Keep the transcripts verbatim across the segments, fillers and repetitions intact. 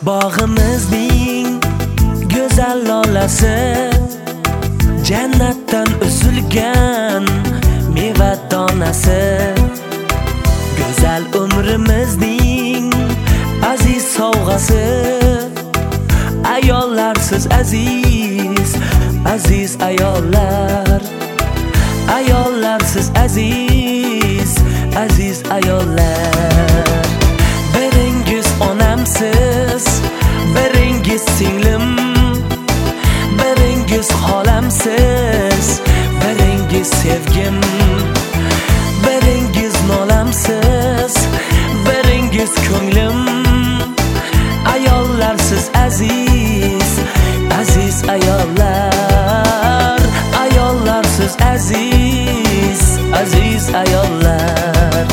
Bog'imizning go'zal lolasi, jannatdan uzilgan meva donasi. Go'zal umrimizning aziz sovg'asi, ayollarsiz aziz, aziz ayollar. Ayollarsiz aziz, aziz ayollar. Biringiz onamsiz, biringiz singlim, biringiz xolamsiz, biringiz sevgim. Biringiz nolamsiz, biringiz ko'nglim. Ayollarsiz aziz, aziz ayollar. Ayollarsiz aziz, aziz ayollar.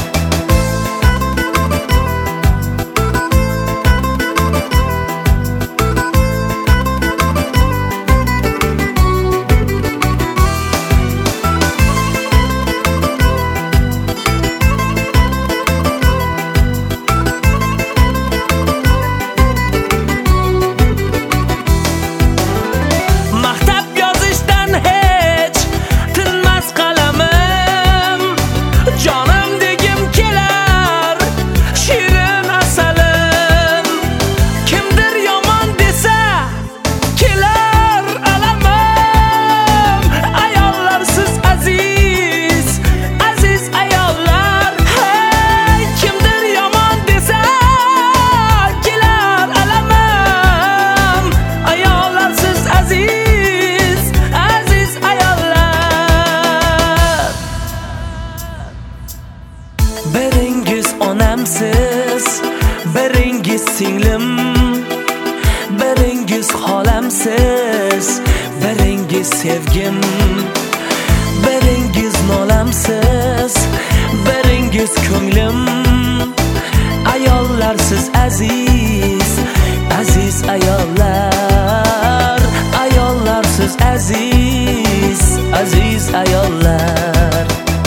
Biringiz onamsiz, biringiz singlim, biringiz xolamsiz, biringiz sevgim. Biringiz nolamsiz, biringiz ko'nglim. Ayollarsiz aziz, aziz ayollar. Ayollarsiz aziz, aziz ayollar.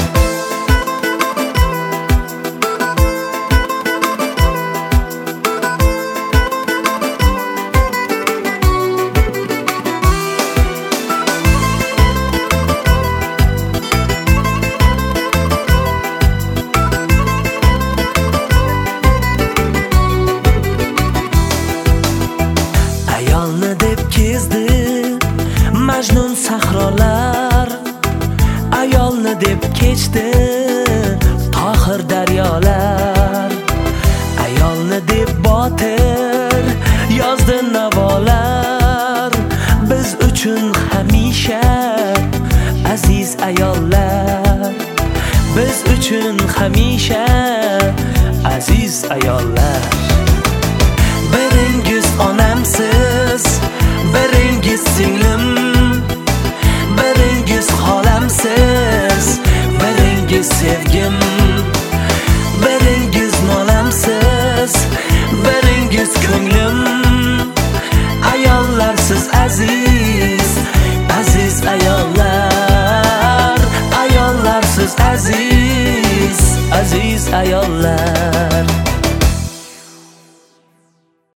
Ayolni deb kezdi Majnun sahrolar, ayolni deb kechdi Tohir daryolar. Ayolni deb botir yozdi navolar. Biz uchun hamisha aziz ayollar. Biz uchun hamisha aziz ayollar. Biringiz onamsiz, biringiz singlim, biringiz xolamsiz, biringiz sevgim. Biringiz nolamsiz, biringiz ko'nglim. Ayollarsiz aziz, aziz ayollar. Ayollarsiz aziz, aziz ayollar.